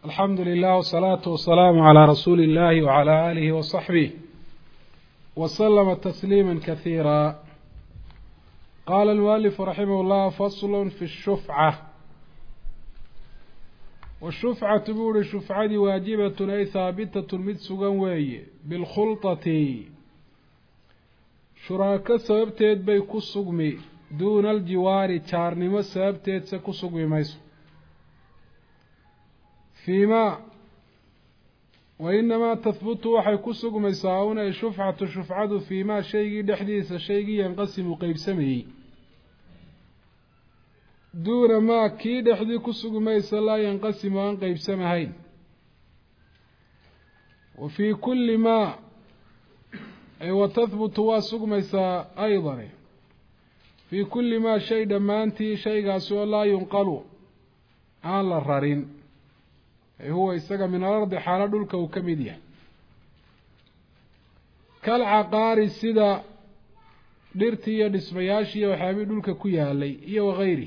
الحمد لله والصلاة والسلام على رسول الله وعلى آله وصحبه وسلم تسليما كثيرا. قال المؤلف رحمه الله: فصل في الشفعة. والشفعة بور شفعة واجبة أي ثابتة مد سغن وي بالخلطة شراكة سببتيد بي كسغمي دون الجوار تارنما سببتيد سكسغمي ميسو فيما وإنما تثبت وحي كسغمي ساون أي شفعة فيما شيء دحديث شيء ينقسم قيب سمي دون ما كي دحدي كسغمي لا ينقسم عن قيب سمهين. وفي كل ما أي وتثبت وسغميسا أيضا في كل ما شيء دمانتي شيء قاسو لا ينقل عن الرارين هو يستقى من الأرض حال دولك وكمدية كالعقار السيدة ديرتي دسمياشي وحامي دولك كويا لي وغيره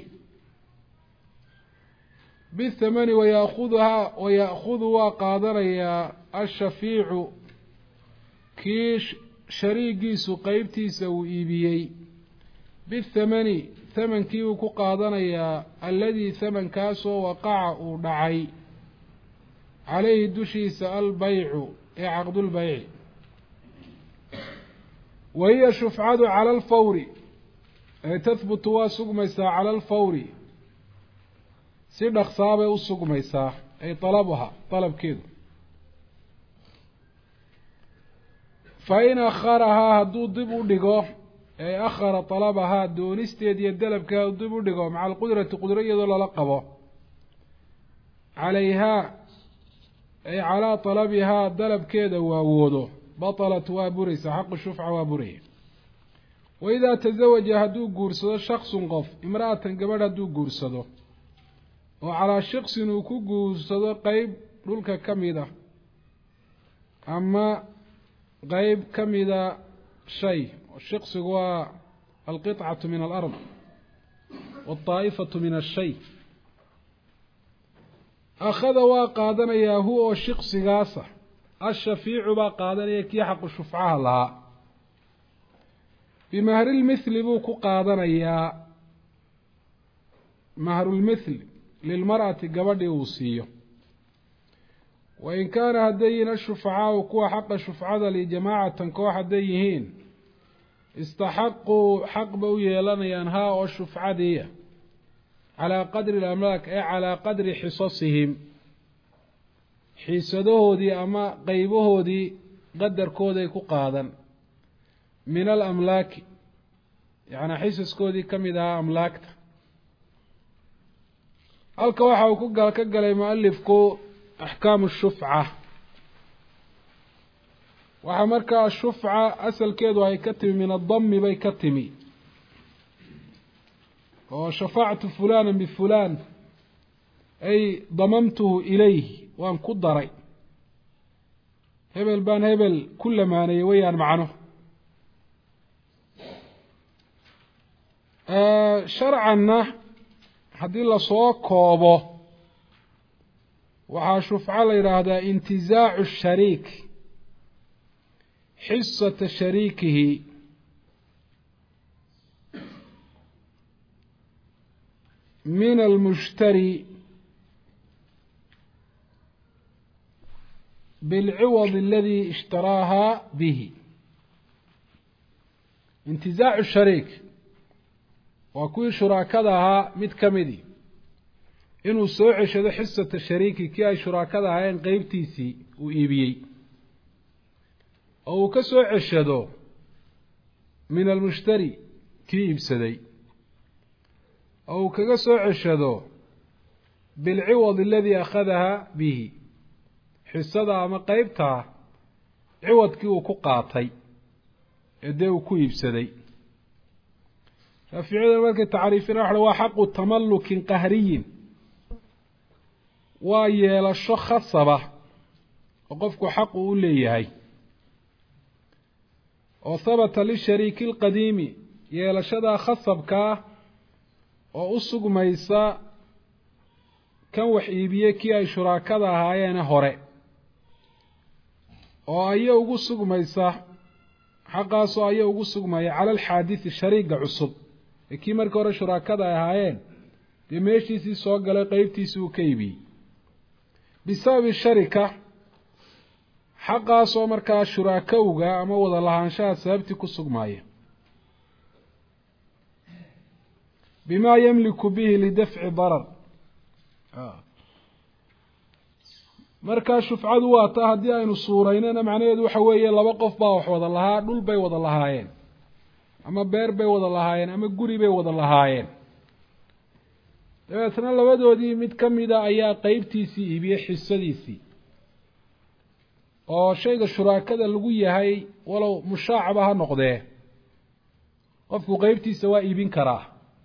بالثمن ويأخذها قادريا الشفيع كيش شريقي سقيبتي سوئيبيي بالثمن ثمن كيو كقادنيا الذي ثمن كاسو وقع ودعي عليه دشيس البيع عقد البيع. وهي شفعة على الفور أي تثبت وسقميسا على الفور سيدخ صابة وسقميسا أي طلبها طلب كيدو. فإن أخرها هدو ضبو ديغو أي أخر طلبها دون استيد يدلب كهدو ديغو مع القدرة قدرية دول لقبه عليها أي على طلبها دلب كيدا ووضو بطلت وابريس حق الشفعة وابريه. وإذا تزوج هدو قرصدو شخص قف امرأة قبل هدو قرصدو وعلى شخص نوكو قرصدو قيب للك كميدة أما غيب كمذا شيء والشخص هو القطعة من الأرض والطائفة من الشيء أخذ وقادنا هو الشخص غاسة الشفيع وقادنا كي حق الشفعة لها بمهر المثل بوكو قادنا مهر المثل للمرأة قبل يوصيه. وإن كان هدينا الشفعاء وكوا حق الشفعاء لجماعة كوا هديهين استحقوا حق بويه لنا ينهاء الشفعاء دي على قدر الأملاك أي على قدر حصصهم حيسده دي أما قيبه دي قدر كودي كقادا من الأملاك يعني حيسس كودي كم إذا أملاكت الكواحة وكقال كقال مؤلفكو أحكام الشفعة. وحمرك الشفعة أسل كيدو هي كتمي من الضم بي كتمي وشفعت فلانا بفلان أي ضممته إليه وأن قدري هبل بان هبل كل ما نيويان معنه. شرعا حدي الله صوك كوبه وحاشوف على هذا انتزاع الشريك حصة شريكه من المشتري بالعوض الذي اشتراها به. انتزاع الشريك وكل شراكتها متكمدي inuu soo ceshado xisata shariiki kii ay shuraakada ahayn qaybtiisii uu iibiyey oo uu ka soo ceshado min almushtari kii iibsaday oo uu kaga soo ceshado bilciwad alladii akhadaha bihi xisada ama qaybta ciwadkii uu ku qaatay ee uu ku iibsaday. raaficada markay tacriifina waa xaqu tamallukin qahriyin waa yeelasho khasaba oo qofku xaq u leeyahay oo sabata lishariiki alqadiimi yeelashada khasabka oo u sugmaysa kan wax iibiyey kii ay shuraakada ahaayeene hore oo aya ugu sugmaysa xaqaasoo aya ugu sugmaya cala alxaadisi shariiga cusub ee kii markii hore shuraakada ay ahaayeen dee meeshiisii soo galay qeybtiisii uu ka iibiyey bisababi sharika xaqaasoo markaa shuraakowga ama wada lahaanshaha sababtii ku sugmaaya bimaa yamliku bihi lidafci darar markaa shufcadu waa taa haddii aynu suuraynana macnaheedu waxa weeye laba qof baa wax wada lahaa dhul bay wada lahaayeen ama beer bay wada lahaayeen ama guri bay wada lahaayeen dabeetna labadoodii mid ka mida ayaa qeybtiisii iibiyey xisadiisii oo shayga shuraakada lagu yahay walow mushaacaba ha noqdee qofku qeybtiisa waa iibin karaa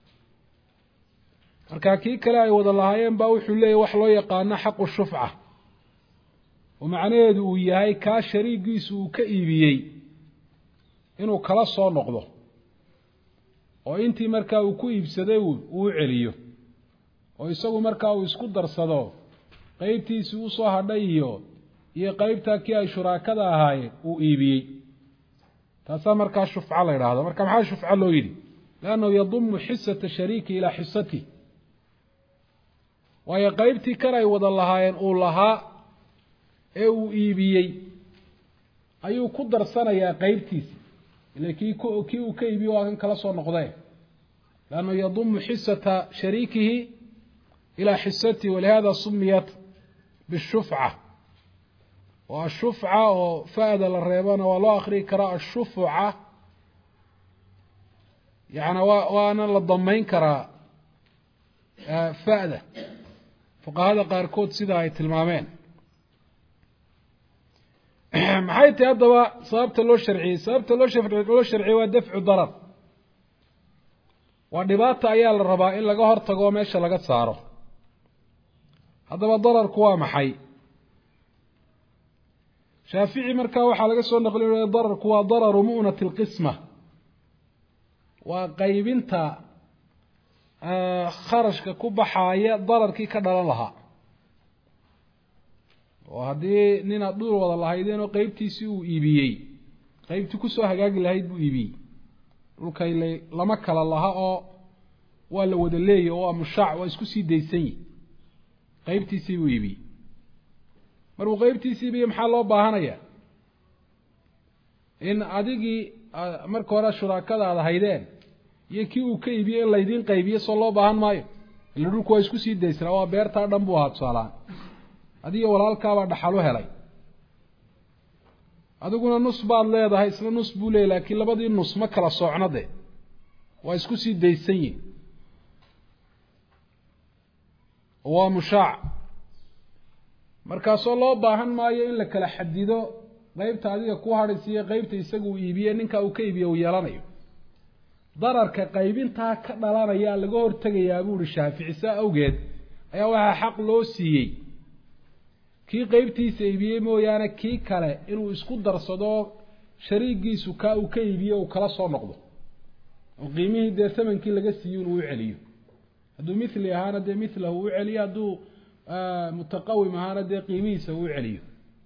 markaa kii kale ay wada lahaayeen baa wuxuu leeyahy wax loo yaqaano xaqu shufca oo macnaheedu uu yahay kaa shariigiisu uu ka iibiyey inuu kala soo noqdo oo intii markaa uu ku iibsaday uu u celiyo oo isagu markaa uu isku darsado qeybtiisii usoo hadhay iyo qeybtaa kii ay shuraakada ahaayeen uu iibiyey taasaa markaa shufca la yidhaahdo marka maxaa shufca loo yidhi liannahu yadumu xisata shariiki ilaa xisatih waayo qeybtii kan ay wada lahaayeen uu lahaa ee uu iibiyey ayuu ku darsanayaa qeybtiisi ila kii uu ka iibiyey waa kan kala soo noqdee liannahu yadumu xisata shariikihi ilaa xisatihi walihada sumiyat bishufca oo ashufca oo fa-da la reebana waa loo akriyi karaa ashufca yani waana la damayn karaa fa-da fuqahada qaarkood sida ay tilmaameen maxay tahay haddaba sababta loo sharciyey sababta loo sharciyey waa dafcu darar waa dhibaata ayaa la rabaa in laga hortago oo meesha laga saaro haddaba dararku waa maxay shaafici markaa waxaa laga soo naqlinaya dararku waa dararu mu'nati alqisma waa qaybinta kharashka ku baxaaya dararkii ka dhalan lahaa oo haddii nin aad dhul wada lahaydeen oo qeybtiisii uu iibiyey qeybtii kusoo hagaagi lahayd buu iibiyey dhulkay lama kala laha oo waa la wada leeyay oo waa mushaac waa isku sii daysan yihi qeybtiisii buu iibiyey markuu qeybtiisii iibiye maxaa loo baahanaya in adigii marka hore shuraakada aad haydeen iyo kii uu ka iibiyey in laydiin qaybiye soo loo baahan maayo ila dhulku waa isku sii daysnaa waa beertaa dhan buu ahaa tusaalahaan adiga walaalkaabaa dhaxal u helay adiguna nus baad leedahay isla nus buu leeyahy laakiin labadii nus ma kala soocno de waa isku sii daysan yihin waa mushaac markaasoo loo baahan maayo in la kala xadido qeybta adiga ku hadhaysiiyo qeybta isaga uu iibiye ninka uu ka iibiye uu yeelanayo dararka qaybintaa ka dhalanaya laga hortegayaa buu uhi shaafici saa awgeed ayaa waxaa xaq loo siiyey kii qeybtiisa iibiyey mooyaane kii kale inuu isku darsado shariigiisu kaa uu ka iibiye uu kala soo noqdo oo qiimihii dee thamankii laga siiyo inuu u celiyo hadduu mithli ahaana dee mithlahu u celiyo hadduu mutaqawim ahaana dee qiimihiisa uu celiyo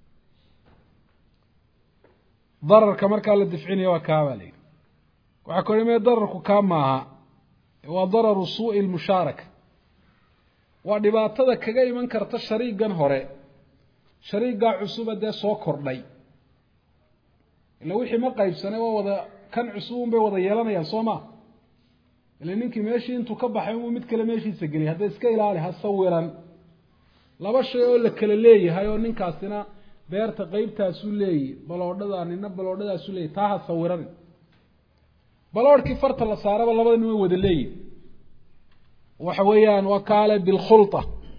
dararka markaa la difcinaya waa kaabaa la yidhi waxaa korimee dararku kaa maaha waa dararu suu'i lmushaaraka waa dhibaatada kaga iman karta shariigan hore shariigaa cusuba dee soo kordhay ila wixii ma qaybsanay waa wada kan cusubun bay wada yeelanayaan soo ma ila ninkii meeshii intuu ka baxay uu mid kale meeshiisa geliyay hadda iska ilaali ha sawiran laba shay oo la kala leeyahay oo ninkaasina beerta qeybtaasu leeyahy baloodhada nina baloodhadaasu leeyahy taa ha sawiran baloodhkii farta la saaraba labada nin way wada leeyihin waxa weeyaan waa kaale bilkhulta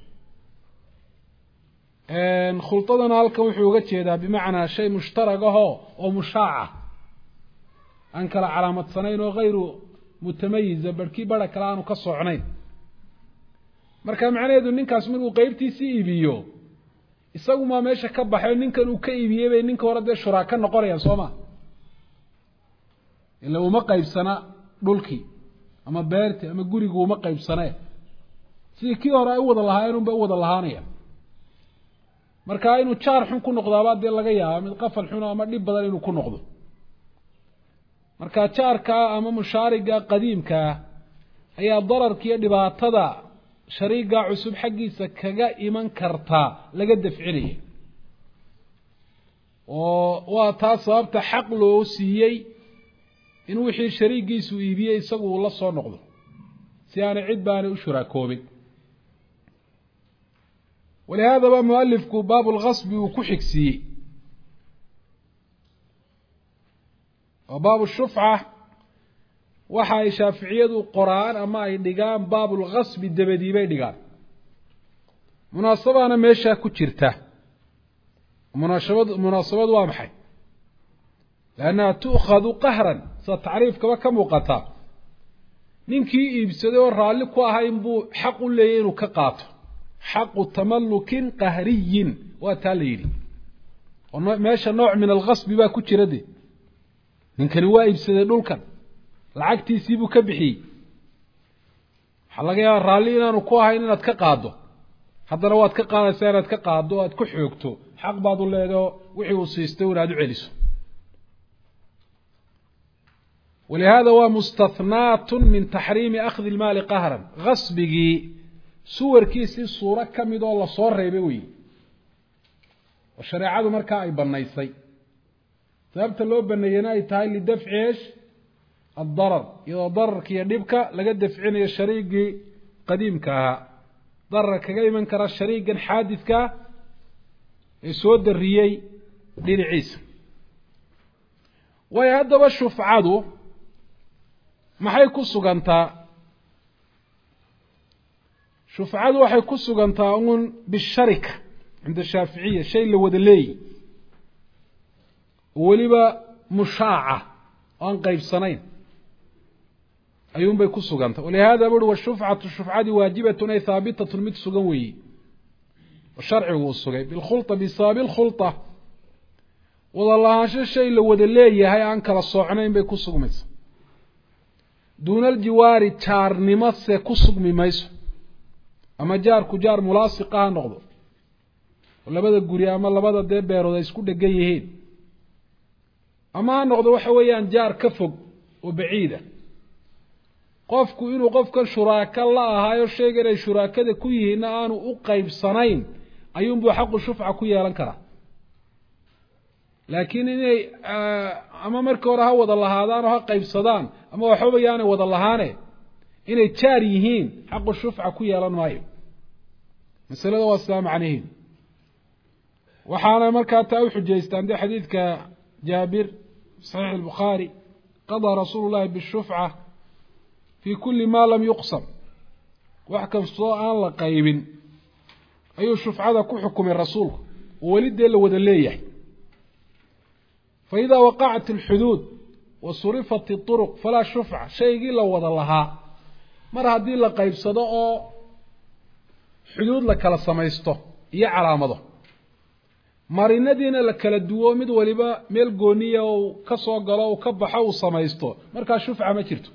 khultadana halkan wuxuu uga jeedaa bimacnaa shay mushtarag ahoo oo mushaaca aan kala calaamadsanayn oo hayru mutamayiza barhkii bara kale aanu ka soocnayn marka macnaheedu ninkaas markuu qeybtiisii iibiyo isagumaa meesha ka baxay ninkan uu ka iibiyey bay ninka hore dee shuraaka noqonayaan soo ma ila uma qaybsana dhulkii ama beertii ama gurigu uma qaybsanee sidii kii hore ay u wada lahaayeen unba u wada lahaanaya marka inuu jaar xun ku noqdaaba dee laga yaaba mid qafal xun ama dhib badan inuu ku noqdo marka jaarka ama mushaariga qadiimka ayaa dararka iyo dhibaatada shariiga cusub xaqiisa kaga iman karta laga dafcinaya oo waa taas sababta xaq loo siiyey in wixii shariigiisu iibiyey isagu la soo noqdo si aan cid baan u shuraakoobin ولهذا بقى مؤلفك باب الغصب وكحكسي وباب الشفعة وحا شافعية القرآن أما يدقان باب الغصب الدبديبي دقان مناسبة أنا ميشا كتشرته مناسبة وامحي لأنها تؤخذ قهرا ستعريف كما كموقتا ننكي يبسدوا الرالك وهاينبو حق الليين وكقاطه حق تملك قهري وتاليري ماشى نوع من الغصب بقى كجردي من كان وايب سيده دولكن lacagtiisiibu ka bixiyay xalaga raali inaanu ku ahayn inaad ka qaado haddana waad ka qaadaysaa inaad ka qaado aad ku xoogto xaq baad u leedahay wixii uu siistay inaad u celiso ولهذا هو مستثنات من تحريم أخذ المال قهرا غصبه صور كيسي صورة كميدو الله صور ريبوي والشريعة مركا أي بنايسي ثابت اللو بنيناي تاي لدفع إيش الضرر إذا ضرر كي يدبك لقد دفعني الشريك قديم كها ضرر كي من كرا الشريك حادث كا يسود الريي للعيسى ويهدب الشفعادو ما حيكون سوغانتا شفعادو حيكون سوغانتا بالشركة عند الشافعية شيء اللي ودلي ولبا مشاعة أن قيب سنين أيوم بيكون سوغانتا ولهذا بدو الشفعة واجبة أي ثابتة الميت سوغوي والشرع هو السوغي بالخلطة بسبب الخلطة والله هذا الشيء اللي ودلي هاي أنكر الصوعنين بيكون سوغميس دون الجوار تار نمس كسوغ ميميس أما جار كجار ملاصقة نقضو ولا بدا قرياما لا بدا دي بيرو دا يسكو دقايهين أما نقضو وحويان جار كفوق وبعيدة قفكو إنو قفك شراكا الله هايو الشيء قرأي شراكا دا كويهين آنو أقايب سنين أيوم بو حق الشفعة كويها لنكرا لكن إني أما مركو رها وضا الله هذا ها قايب صدان أما وحويان وضا الله هاني إني تاريهين حق الشفعة كويها لنوايو مسألة دوا السلام عليهم وحانا مركا تاوي حجيستان دي حديث كجابر صحيح البخاري قضى رسول الله بالشفعة في كل ما لم يقسم وحكم صاء لقيب أي الشفعة كو حكم الرسول وولد اللي ودليه فإذا وقعت الحدود وصرفت الطرق فلا شفعة شيء إلا وضلها مر هذه لقيب صداء حدود لك لسميسته هي علامته marinadiina la kala duwo mid waliba meel gooniya oo ka soo galo oo ka baxo oo samaysto marka shufca ma jirto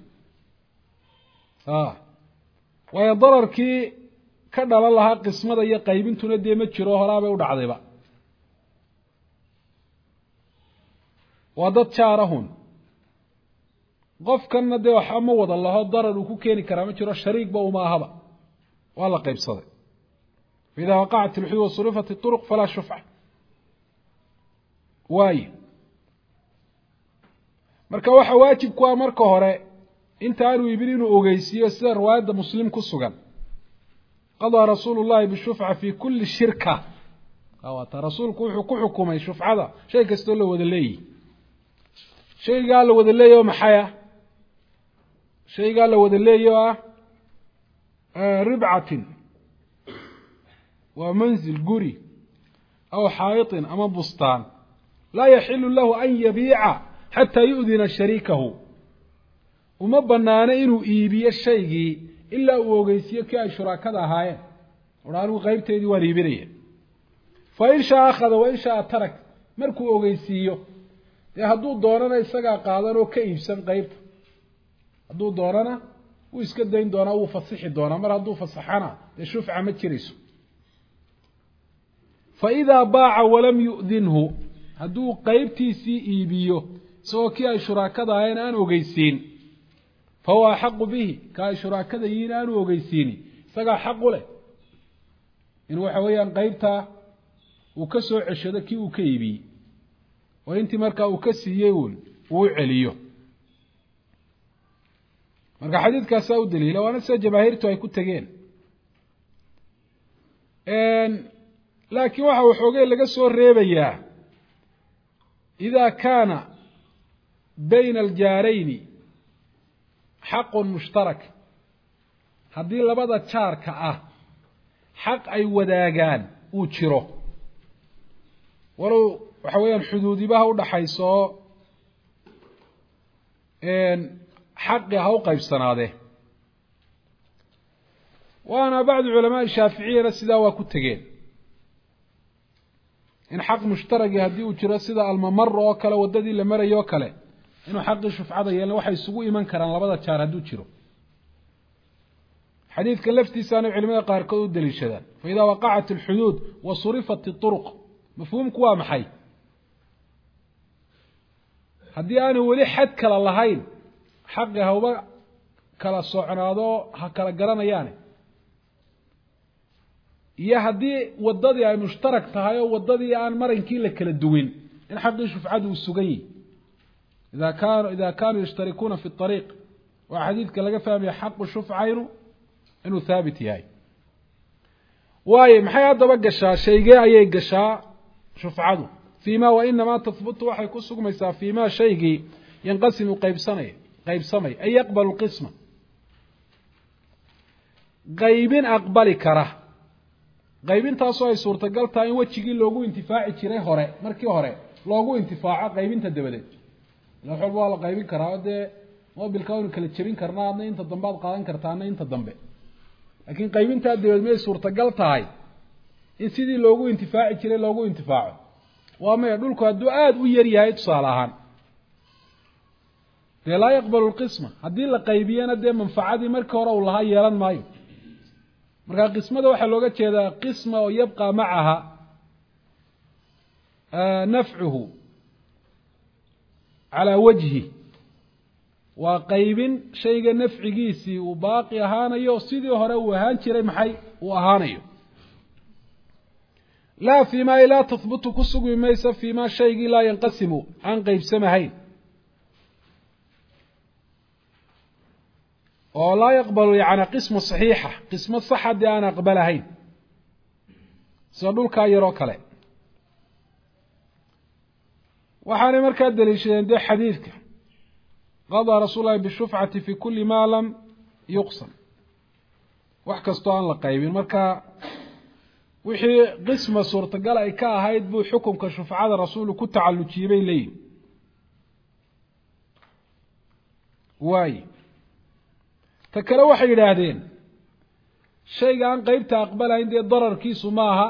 way dararkii ka dhalan lahaa qismada iyo qaybintuna de ma jiro horaaba u dhacdayba wada jaarahun qofkana de waxa ma wada laho darar uu ku keeni kara ma jiro shariik ba uma ahaba wala qaybsaday إذا وقعت الحدود وصرفت الطرق فلا شفعة واي marka waxa waajib ku ah marka hore inta aanu ibin inuu ogeysiyo sida riwaayada muslim ku sugan qada rasuulullaahi bishuf'a fi kulli shirka awata rasuulku wuxuu ku xukumay shufcada shay kasto la wada leeyahay shayga la wada leeyahay maxaya shayga la wada leeyahay rib'atin ومنزل قري أو حائط أما بستان لا يحل له أن يبيع حتى يؤذن شريكه وما بنانا إنه إيبيا الشيء إلا أوغيسيا كأي شراكة هاي ورانو غيب تيدي وريبيريا فإن شاء أخذ وإن شاء ترك مركو أوغيسيا يهدو دورنا يساقا قادنا وكيف سن غيب هدو دورنا iska dayn doonaa wuu fasixi doonaa mar hadduu fasaxana dee shufca ma jirayso faidaa baaca walam yu'dinhu hadduu qeybtiisii iibiyo isagoo kii ay shuraakada ahayeen aan ogeysiin fahuwa axaqu bihi ka ay shuraakada yihiin aanu ogeysiini isagaa xaq u leh in waxa weeyaan qeybtaa uu ka soo ceshado kii uu ka iibiyey oo intii markaa uu ka siiyey uu u celiyo marka xadiidkaasaa u daliila waana sida jamaahiirtu ay ku tegeen laakiin waxa waxoogay laga soo reebayaa idaa kaana bayna aljaarayni xaqun mushtarak haddii labada jaarka ah xaq ay wadaagaan uu jiro walow waxa weeyaan xuduudibaha udhaxayso oo xaqi ha u qaybsanaadee waana bacdu culamaai shaaficiyana sidaa waa ku tegeen in xaq mushtaragi haddii uu jiro sida almamaro oo kale waddadii la marayo oo kale inuu xaqii shufcada yeelna waxay isugu iman karaan labada jaar hadduu jiro xadiidka laftiisaana culimada qaarkood u daliishadaan faidaa waqacat alxuduud wa surifat iطuruq mafhuumku waa maxay haddii aanu weli xad kala lahayn xaqi hauba kala socnaado ha kala garanayaane iyo haddii waddadii ay mushtarak tahay oo waddadii aan marankii la kala duwin in xaqii shufcadu uu sugan yihi ida kaanuu yashtarikuuna fi ariiq waa xadiidka laga fahmaya xaqu shufcaynu inuu haabit yahay waayo maxay haddaba gashaa shaygee ayay gashaa shufcadu fiima wainamaa tahbutu waxay ku sugmaysaa fiima shaygii yanqasimu qaybsamay ay yaqbalu qisma qaybin aqbali kara qaybintaasoo ay suurtagal tahay in wejigii loogu intifaaci jiray markii hore loogu intifaaco qaybinta dabadeed ila wax walba waa la qaybin karaa oo dee mobilka waynu kala jebin karnaa adna inta dambe ad qaadan kartaa adna inta dambe laakiin qaybintaa dabadeed may suurtagal tahay in sidii loogu intifaaci jiray loogu intifaaco waa maya dhulku hadduu aada u yar yahay tusaale ahaan dee laa yaqbalu lqisma haddii la qaybiyana dee manfacadii markii hore uu lahaa yeelan maayo markaa qismada waxaa looga jeedaa qisma oo yabqa macaha nafcuhu calaa wajhi waa qaybin shayga nafcigiisii uu baaqi ahaanayo sidii hore uu ahaan jiray maxay uu ahaanayo laa fiima laa tahbutu ku sugmi maysa fiima shaygii laa yanqasimu aan qaybsamahayn oo laa yaqbalu yani qisma saxiixa qismo sax haddii aan aqbalahayn sida dhulkaa yaroo kale waxaanay markaa daliishadeen dee xadiidka qadaa rasuul lahi bishufcati fi kuli maa lam yuqsam wax kastoo aan la qaybin marka wixii qisma suurtagal ay ka ahayd buu xukunka shufcada rasuulu ku tacallujiyey bay leeyihin waaye ta kale waxay yidhaahdeen shayga aan qeybta aqbalayn dee dararkiisu maaha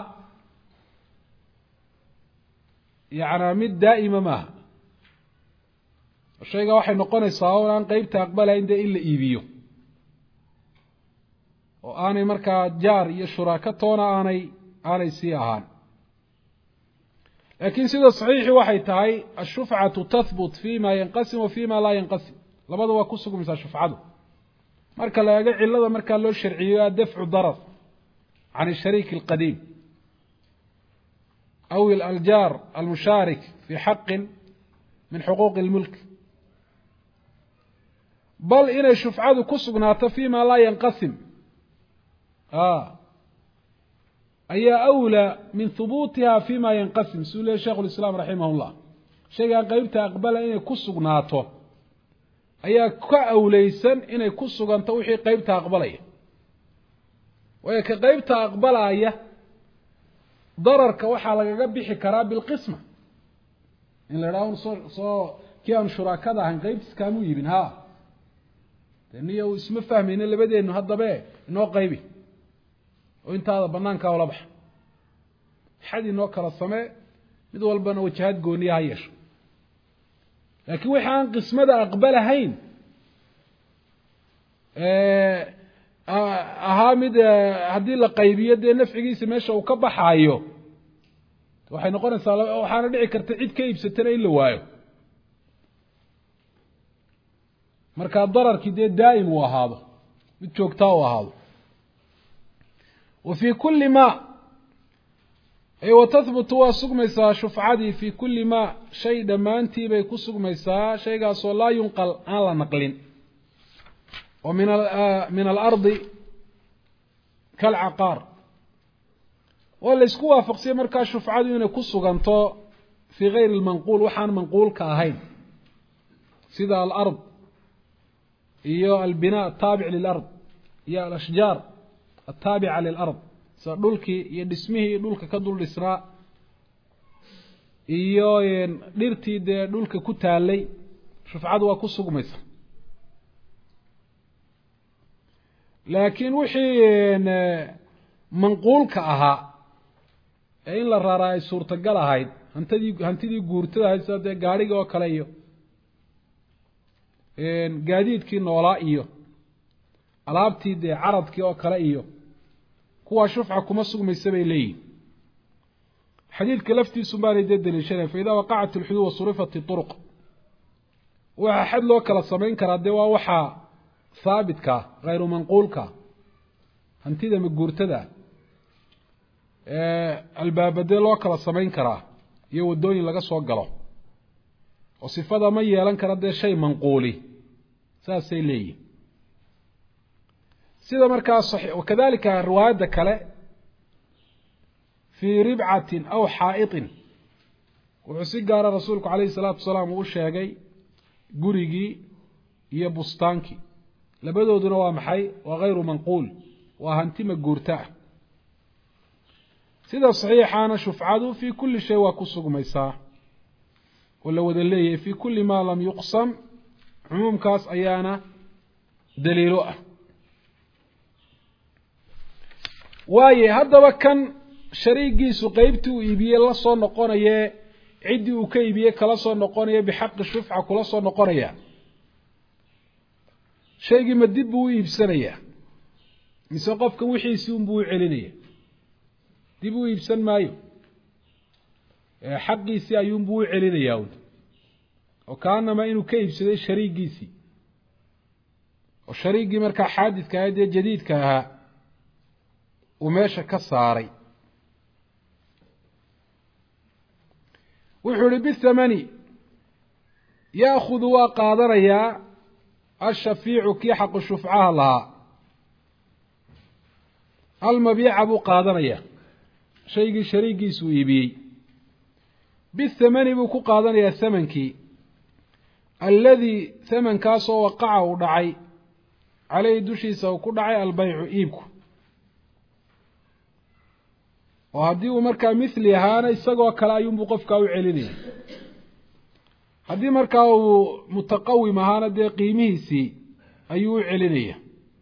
yacnaa mid daa'ima maaha shayga waxay noqonaysaa oo aan qeybta aqbalayn dee in la iibiyo oo aanay markaa jaar iyo shuraaka toona aanay sii ahaan laakiin sida saxiixi waxay tahay ashufcatu tahbut fima yanqasim wa fima laa yanqasim labada waa ku sugmaysaa shufcadu marka la eego cilada markaa loo sharciyo dafcu darar can ashariik alqadiim aw aljaar almushaarik fi xaqin min xuquuqi اlmulk bal inay shufcadu ku sugnaato fima laa yanqasim ayaa awlaa min hubuutiha fima yanqasim suu leey sheikhu lislaam raximah llah shaygaan qeybta aqbala inay ku sugnaato ayaa ka awleysan inay ku suganto wixii qeybta aqbalaya waayo ka qeybta aqbalaya dararka waxaa lagaga bixi karaa bilqisma in la idhaho soo kii aan shuraakada ahayn qeybtiis kaamuu yibin dee niyo isma fahmayno labadeennu haddabe inoo qaybi oo intaada banaankaa ola baxa xad inoo kala samee mid walbana wajahad gooniya ha yeesho laakiin wixi aan qismada aqbalahayn ahaa mid haddii la qaybiyo dee nafcigiisa meesha uu ka baxaayo waxay noqonaysaa waxaana dhici karta cid ka iibsatana in la waayo markaa dararkii dee daa'im uu ahaado mid joogtaa uu ahaado wa fii kulli ma watahbutu waa sugmaysaa shufcadii fii kulli ma shay dhammaantii bay ku sugmaysaa shaygaasoo laa yunqal aan la naqlin oo min alardi kalcaqaar waa la isku waafaqsiyay markaa shufcadu inay ku suganto fii gayri lmanquul waxaan manquulka ahayn sida alard iyo albinaa ataabic lilard iyo alashjaar ataabica lilard sida dhulkii iyo dhismihii dhulka ka dul dhisnaa iyo dhirtii dee dhulka ku taalay shufcadu waa ku sugmaysa laakiin wixii manquulka ahaa ee in la raraa ay suurtagal ahayd hantidii guurtada ahayd sida dee gaadhigii oo kale iyo gaadiidkii noolaa iyo alaabtii dee caradkii oo kale iyo kuwaa shufca kuma sugmaysa bay leeyihin xadiidka laftiisu baanay dee daliishanay fa idaa waqacat alxuduud wa surifat iطuruq waxaa xad loo kala samayn karaa dee waa waxaa haabitka hayru manquulka hantida maguurtada albaabadee loo kala samayn karaa iyo waddooyin laga soo galo oo sifada ma yeelan kara dee shay manquuli saasay leeyihin sida markaa wakadalika riwaayadda kale fii ribcatin aw xaa'iطin wuxuu si gaara rasuulku calayhi salaatu wasalaam uu u sheegay gurigii iyo bustaankii labadooduna waa maxay waa hayru manquul waa hanti maguurta ah sida saxiixaana shufcadu fii kulli shay waa ku sugmaysaa oo la wada leeyahay fii kulli maa lam yuqsam cumuumkaas ayaana daliilo ah waaye haddaba kan shariigiisu qeybtii uu iibiyey la soo noqonaye ciddii uu ka iibiyey kala soo noqonaya bixaqi shufca kula soo noqonaya shaygii ma dib buu u iibsanayaa mise qofka wixiisii unbuu u celinaya dib u iibsan maayo xaqiisii ayuunbuu u celinayaa un oo kaanama inuu ka iibsaday shariigiisii oo shariigii markaa xaadidka ahayd ee jadiidka ahaa uu meesha ka saaray wuxuu ihi bithamani yaakudu waa qaadanayaa ashafiicu kii xaqu shufcaha lahaa almabiica buu qaadanayaa shaygii shariigiisu uu iibiyey bithamani buu ku qaadanayaa thamankii alladii thamankaasoo waqaca uu dhacay caleyhi dushiisa uu ku dhacay albeycu iibku oo haddii uu markaa mithli ahaana isagoo kale ayuunbuu qofkaa u celinaya haddii markaa uu mutaqawim ahaana dee qiimihiisii ayuu u celinaya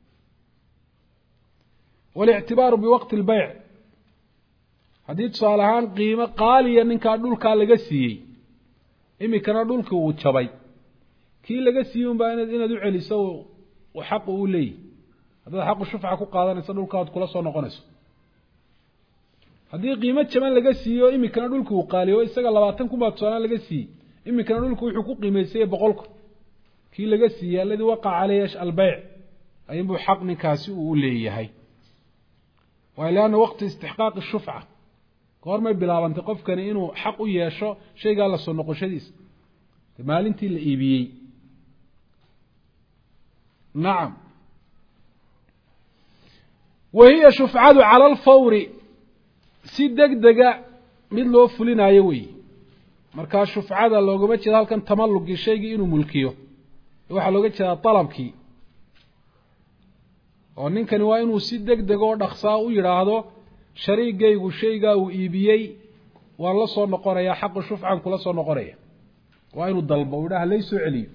walictibaaru biwaqti lbeyc haddii tusaale ahaan qiimo qaaliya ninkaa dhulkaa laga siiyey imikana dhulkii uu jabay kii laga siiyey unbaa inaad u celiso xaqu u leeyahy haddaad xaqu shufca ku qaadanayso dhulkaad kula soo noqonayso haddii qiimo jaban laga siiyo imikana dhulki uu qaaliyo isaga 20 kun baa tusaale laga siiyey imikana dhulku wuxuu ku qiimeysay 100 kun kii laga siiyay alladii waqaca calayhi albeyc ayinbuu xaq ninkaasi uu leeyahay وإلى وقت استحقاق الشفعة قرما بلا بنت قفكن إنه حق يشاء شيء قال الصنق شديس مال أنت الإيبي نعم وهي شفعة على الفور سيدك دقا مثل فلنا يوي مركز شفعة لو قمت هذا كان تملك الشيء إنه ملكيه waxa looga jeedaa talabkii oo ninkani waa inuu si degdeg oo dhaqsaa u yiraahdo shariigaygu shayga uu iibiyay waa la soo noqonaya xaq shufcan kula soo noqonaya waa inuu dalbo wadaha leeysoo celiyo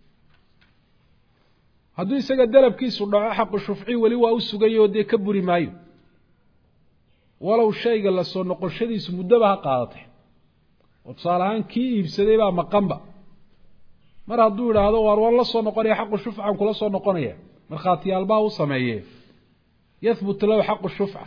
hadduu isaga dalabkiisu dhaco xaq shufci wali waa u sugayo de ka buri maayo walaw shayga la soo noqoshadiisu muddo ba qaadatay oo salahan kii iibsaday baa maqanba mar hadduu yiraahdo war wala soo noqonaya xaq shufcan kula soo noqonaya markhaatiyaal baa u sameeyee yahbut lahu xaqu shufca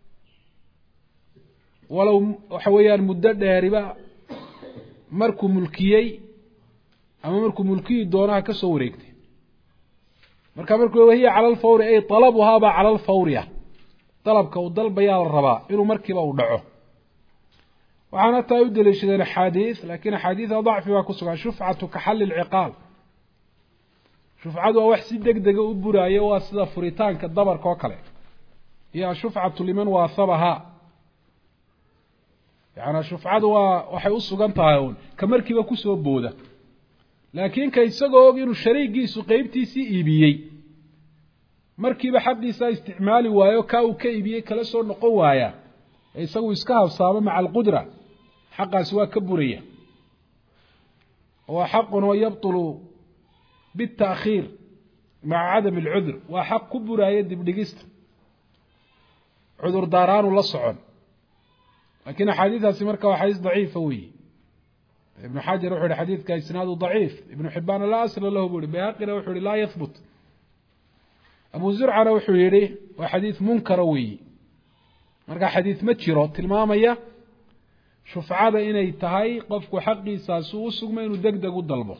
walow waxa weeyaan muddo dheeriba markuu mulkiyey ama markuu mulkiyi doonaha ka soo wareegtay marka markuu wahiya cala alfawri ay talabuhaaba cala alfawriya dalabka uu dalbayaa la rabaa inuu markiiba u dhaco waxaana taa u daliishadeen axaadiis laakiin axaadiida dacfi baa ku sugan shufcatu ka xalli lciqaal shufcadu waa wax si deg dega u buraayo waa sida furitaanka dabarka oo kale iyo ashufcatu liman waahabahaa yaani shufcadu waa waxay u sugan tahay uun ka markiiba kusoo booda laakiin ka isagoo og inuu shariigiisu qeybtiisii iibiyey markiiba xaqiisa isticmaali waayo ka uu ka iibiyey kala soo noqon waaya ee isagu iska habsaamo maca alqudra xaqaasi waa ka buraya waa xaqun oo yabtulu biاtaakhiir maca cadami alcudr waa xaq ku buraaya dibdhigista cudur daaraanu la socon laakiin axaadiidaasi marka waa xadiis daciifa weeye ibnu xajar wuxuu yihi xadiidka isnaadu daciif ibnu xibaana laa asla lahu buu yihi bayhaqina wuxuu yihi laa yahbut abu zurcana wuxuu yihi waa xadiis munkara weeye marka xadiis ma jiro tilmaamaya shufcada inay tahay qofku xaqiisaasi u sugma inuu deg deg u dalbo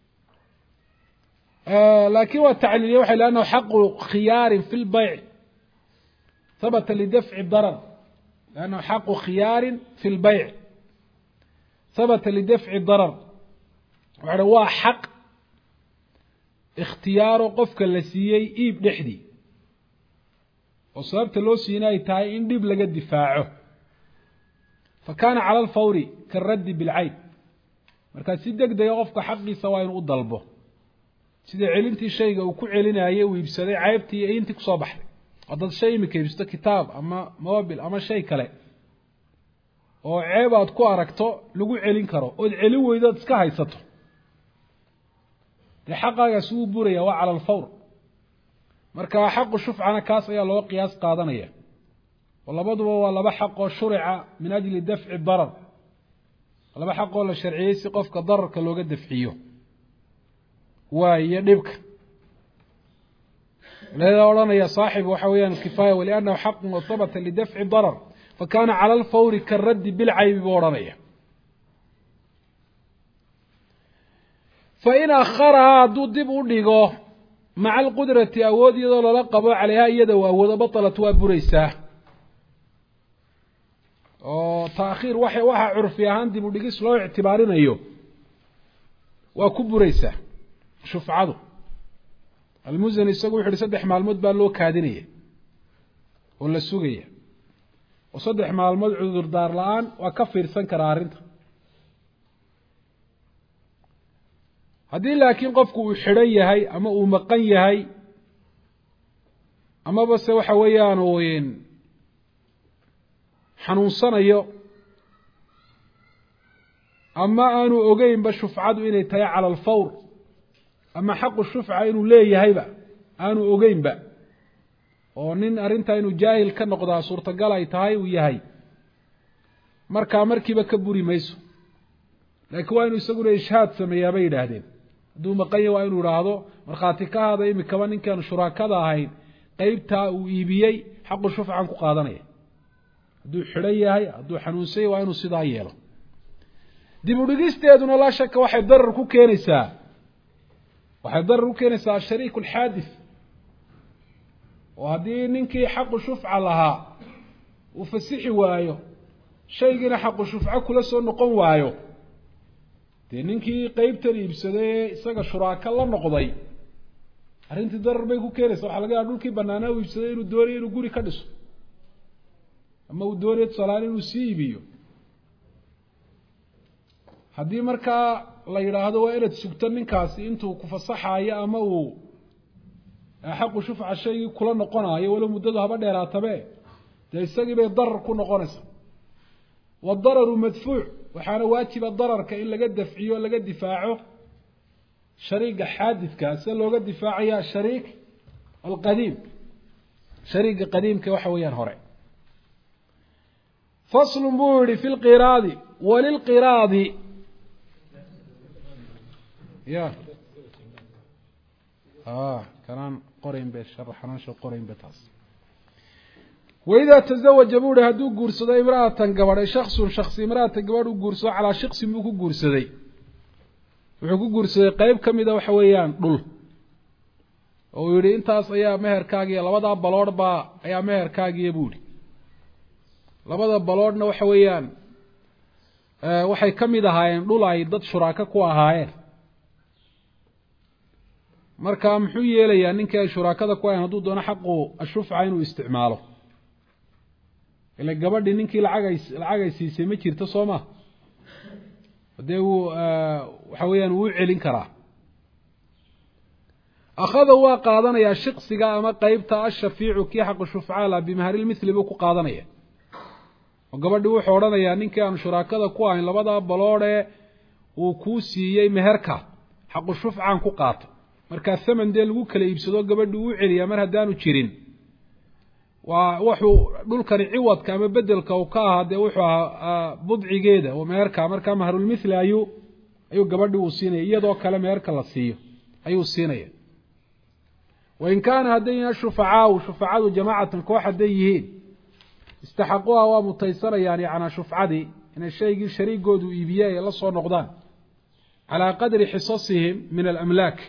laakiin waa tacliiliye waxay leannahu xaqu khiyaarin fi lbayc habata lidafci darar lannahu xaqu khiyaarin fi lbayc habata lidafci darar waxa waa xaq ikhtiyaaro qofka la siiyey iib dhexdii oo sababta loo siina ay tahay in dhib laga difaaco fa kaana cala alfawri karaddi bilcayb markaa si deg dega qofka xaqiisa waa inuu u dalbo sida celintii shayga uu ku celinayay uu iibsaday caybtii iyo intii kusoo baxday haddaad shay imika iibsato kitaab ama mobil ama shay kale oo ceeb aad ku aragto lagu celin karo ood celin weydo ad iska haysato dee xaqaagaasi wuu buraya waa cala alfawr marka xaqu shufcana kaas ayaa loo qiyaas qaadanaya oo labaduba waa laba xaq oo shurica min ajli dafci darar laba xaq oo la sharciyey si qofka dararka looga dafciyo waayo dhibka leeda odhanaya saaxib waxa weeyaan kifaaya waliannahu xaqun wasabata lidafci darar fakana cala alfawri karaddi bilcaybi buu odhanaya fain akharahaa hadduu dib u dhigo maca alqudrati awood iyadoo lala qabo calayha iyada u awoodo batalat waa buraysaa oo taakhiir waxa curfi ahaan dib u dhigis loo ictibaarinayo waa ku buraysaa shufcadu almusani isagu wuxu uhi 3 maalmood baa loo kaadinaya oo la sugaya oo 3 maalmood cudurdaar la-aan waa ka fiirsan karaa arrinta haddii laakiin qofku uu xidhan yahay ama uu maqan yahay amaba se waxa weeyaan uu xanuunsanayo ama aanu ogeynba shufcadu inay tahay cala alfawr ama xaqu shufca inuu leeyahayba aanu ogeynba oo nin arrintaa inuu jaahil ka noqdaa suurtagal ay tahay uu yahay markaa markiiba ka buri mayso laakiin waa inuu isaguna ishhaad sameeyaa bay yidhaahdeen hadduu maqan yahay waa inuu idhaahdo markhaati ka hada imikaba ninkaan shuraakada ahayn qeybtaa uu iibiyey xaqu shufcan ku qaadanaya hadduu xidhan yahay hadduu xanuunsan yahay waa inuu sidaa yeelo dib u dhigisteeduna laa shaka waxay darar ku keenaysaa ashariik alxaadith oo haddii ninkii xaqu shufca lahaa uu fasixi waayo shaygiina xaqu shufco kula soo noqon waayo dee ninkii qeybtan iibsaday ee isaga shuraaka la noqday arrintii darar bay ku keenaysaa waxaa laga yaaba dhulkii banaanaa uu iibsaday inuu doonayo inuu guri ka dhiso ama uu doonayo tusaalahaan inuu sii iibiyo haddii markaa la yidhaahdo waa inaad sugto ninkaasi intuu ku fasaxaayo ama uu xaqu shufca shaygii kula noqonaayo walow muddadu haba dheeraatabe dee isagii bay darar ku noqonaysaa waadararu madfuuc waxaana waajiba dararka in laga dafciyo laga difaaco shariiga xaadidka sida looga difaacaya shariik alqadiim shariiga qadiimka waxa weeyaan hore faslun buu yihi fi lqiraadi walilqiraadi ya kanaan qorayn be sharaxnaansho qorayn be taas وإذا تزوج بوده هدو قرصده امرأة قبر شخص امرأة قبر قرصده على شخص موكو قرصده وحكو قرصده قيب كميدا وحويان دول ويري انتاس ايا مهر كاقيا لبدا بلور با ايا مهر كاقيا بودي لبدا بلورنا وحويان waxay kamid ahaayeen dhul ay dad shuraaka ku ahaayeen marka muxuu yeelayaa ninka ay shuraakada ku ahaayeen haduu doono xaqu ashufca inuu isticmaalo ila gabadhi ninkii lacag ay siisay ma jirto Sooma hadee uu waxa weeyaan uu celin karaa akhada waa qaadanaya shaqsiga ama qaybta ash-shafiicu ki xaq shufca la bimahar al-mithl buu ku qaadanaya oo gabadhi wuxuu oranayaa ninkii aan shuraakada ku ahayn labada baloode uu ku siiyay meherka xaq shufcaan ku qaato marka thamandee lagu kala iibsado gabadhi uu celiya mar hadaanu jirin wuxuu dhulkan ciwadka ama bedelka uu ka ahaade wuxuu budcigeeda oo meherka marka maharul mithl ayuu gabadhi uu siinay iyadoo kale meherka la siiyo ayuu siinay وإن كان هدينا شفعاء جماعة كوح هديهين استحقوها ومتيسرة يعني عن شفعدي إن الشيء شريك قودوا إيبياء يلصوا نقدان على قدر حصصهم من الأملاك